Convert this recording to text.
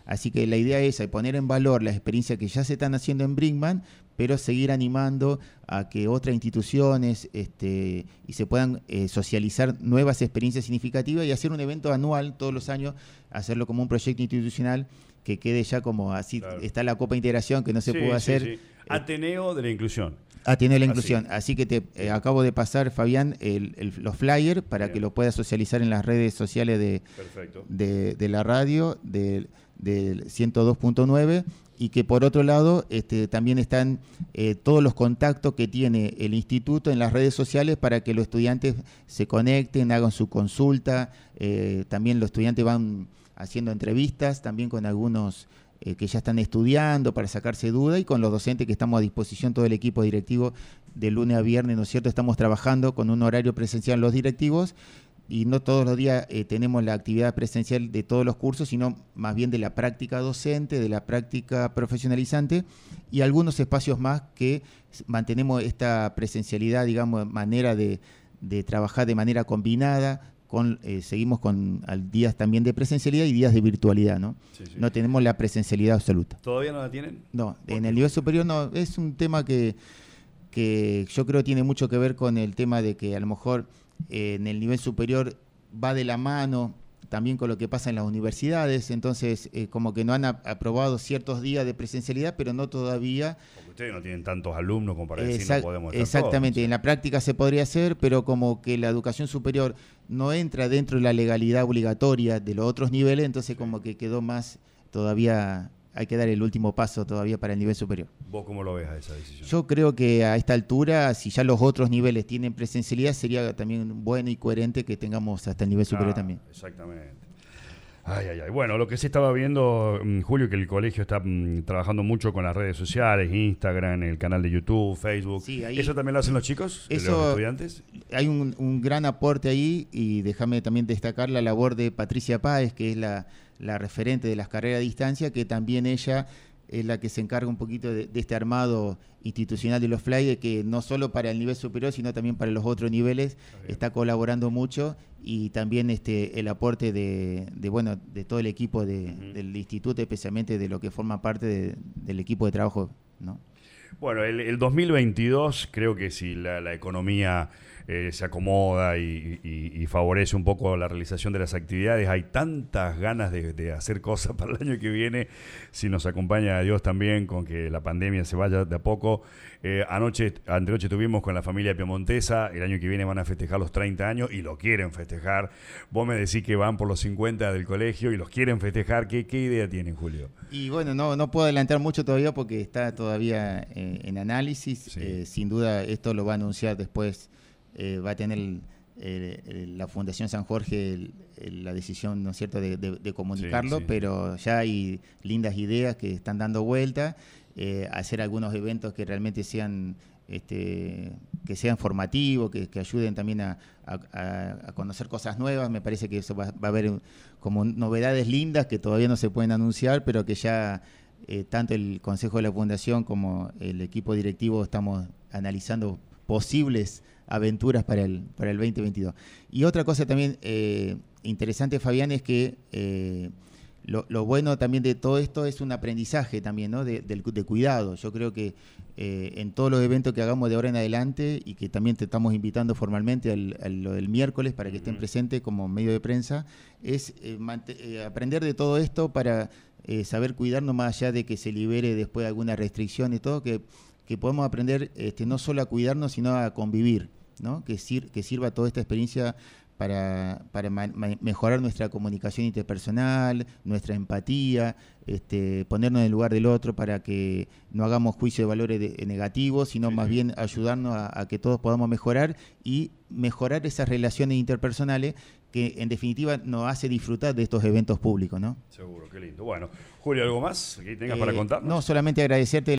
Así que la idea es poner en valor las experiencias que ya se están haciendo en Brinkmann, pero seguir animando a que otras instituciones y se puedan socializar nuevas experiencias significativas y hacer un evento anual todos los años, hacerlo como un proyecto institucional que quede ya como así. Claro. Está la Copa Integración que no se pudo hacer. Sí. Ateneo de la Inclusión. Ateneo de la Inclusión. Así que acabo de pasar, Fabián, los flyers para que lo puedas socializar en las redes sociales de la radio, del 102.9, y que por otro lado también están todos los contactos que tiene el instituto en las redes sociales para que los estudiantes se conecten, hagan su consulta. También los estudiantes van haciendo entrevistas también con algunos que ya están estudiando para sacarse duda, y con los docentes que estamos a disposición, todo el equipo directivo, de lunes a viernes, ¿no es cierto? Estamos trabajando con un horario presencial los directivos, y no todos los días tenemos la actividad presencial de todos los cursos, sino más bien de la práctica docente, de la práctica profesionalizante, y algunos espacios más que mantenemos esta presencialidad, digamos, manera de trabajar de manera combinada. Seguimos con días también de presencialidad y días de virtualidad, ¿no? Sí. No tenemos la presencialidad absoluta. ¿Todavía no la tienen? No, en el nivel superior no. Es un tema que yo creo tiene mucho que ver con el tema de que a lo mejor en el nivel superior va de la mano también con lo que pasa en las universidades, entonces como que no han aprobado ciertos días de presencialidad, pero no todavía. Porque ustedes no tienen tantos alumnos como para decir no podemos estar exactamente, todos. En la práctica se podría hacer, pero como que la educación superior no entra dentro de la legalidad obligatoria de los otros niveles, entonces como que quedó más todavía. Hay que dar el último paso todavía para el nivel superior. ¿Vos cómo lo ves a esa decisión? Yo creo que a esta altura, si ya los otros niveles tienen presencialidad, sería también bueno y coherente que tengamos hasta el nivel superior también. Exactamente. Bueno, lo que sí estaba viendo, Julio, que el colegio está trabajando mucho con las redes sociales, Instagram, el canal de YouTube, Facebook. Sí, ahí, ¿eso también lo hacen los chicos, los estudiantes? Hay un gran aporte ahí, y déjame también destacar la labor de Patricia Páez, que es la referente de las carreras a distancia, que también ella es la que se encarga un poquito de este armado institucional de los flyers, que no solo para el nivel superior, sino también para los otros niveles está colaborando mucho, y también el aporte de todo el equipo del instituto, especialmente de lo que forma parte del equipo de trabajo, ¿no? Bueno, el 2022 creo que si la economía se acomoda y favorece un poco la realización de las actividades, hay tantas ganas de hacer cosas para el año que viene, si nos acompaña Dios también con que la pandemia se vaya de a poco. Antenoche tuvimos con la familia piemontesa, el año que viene van a festejar los 30 años y lo quieren festejar. Vos me decís que van por los 50 del colegio y los quieren festejar. ¿Qué idea tienen, Julio? Y bueno, no puedo adelantar mucho todavía porque está todavía en análisis. Sí. Sin duda esto lo va a anunciar después. Va a tener la Fundación San Jorge la decisión, ¿no es cierto?, de comunicarlo, sí. Pero ya hay lindas ideas que están dando vuelta. Hacer algunos eventos que realmente sean formativos, que ayuden también a conocer cosas nuevas. Me parece que eso va a haber como novedades lindas que todavía no se pueden anunciar, pero que ya tanto el Consejo de la Fundación como el equipo directivo estamos analizando posibles aventuras para el 2022. Y otra cosa también interesante, Fabián, es que lo bueno también de todo esto es un aprendizaje también, ¿no?, de cuidado. Yo creo que en todos los eventos que hagamos de ahora en adelante, y que también te estamos invitando formalmente a lo del miércoles para que estén presentes como medio de prensa, es aprender de todo esto para saber cuidarnos, más allá de que se libere después alguna restricción y todo, que podemos aprender no solo a cuidarnos, sino a convivir, ¿no? Que sirva toda esta experiencia para mejorar nuestra comunicación interpersonal, nuestra empatía, ponernos en el lugar del otro, para que no hagamos juicio de valores negativos, sino más bien ayudarnos a que todos podamos mejorar y mejorar esas relaciones interpersonales que en definitiva nos hace disfrutar de estos eventos públicos, ¿no? Seguro, qué lindo. Bueno, Julio, ¿algo más que tengas para contarnos? No, solamente agradecerte